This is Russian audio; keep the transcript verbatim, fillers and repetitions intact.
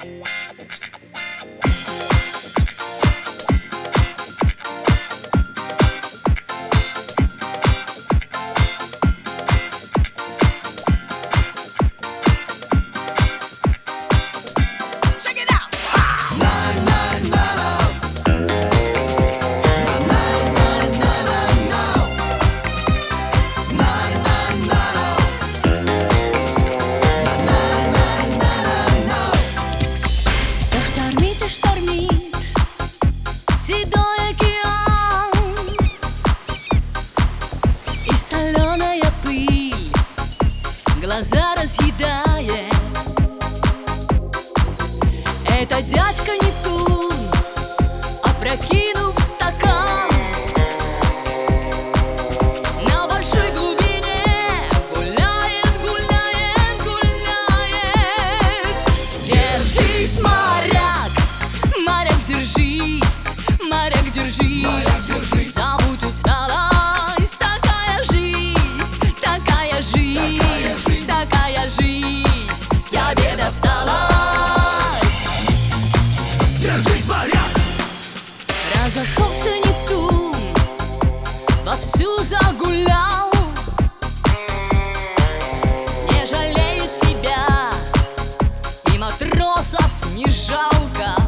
Седой океан и соленая пыль глаза разъедает. Это дядька Нептун, опрокинув стакан, на большой глубине гуляет, гуляет, гуляет. Держись, моряк, моряк, держись, моряк, держись, моряк, держись. Забудь усталость, такая жизнь, такая жизнь, Такая жизнь. такая жизнь тебе досталась. Держись, моряк! Разошелся Нептун, вовсю загулял, не жалеет тебя, и матросов не жалко.